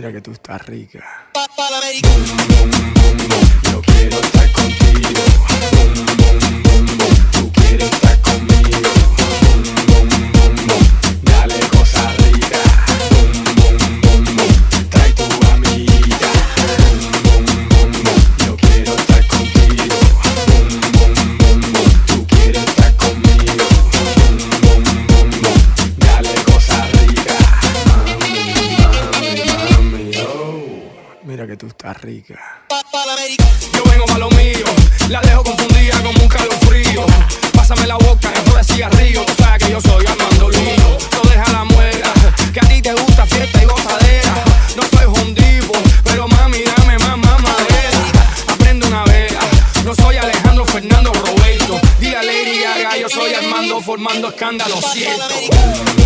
Mira que tú estás rica. Yo quiero estar contigo. Tú quieres estar conmigo. Dale cosas ricas. Trae tu amiga. Yo quiero estar contigo. Tú quieres estar conmigo. Dale cosas ricas. Mami, oh. Mira que tú estás rica. Yo vengo pa' lo mío, la dejo confundida como un calofrío. Pásame la boca, esto de cigarrillo. Tú sabes que yo soy Armando Lío. No deja la muela, que a ti te gusta fiesta y gozadera. No soy hondipo, pero mami dame más madera. Aprende una vela, no soy Alejandro Fernando Roberto. Dile a Lady Gaga, yo soy Armando formando escándalo, cierto.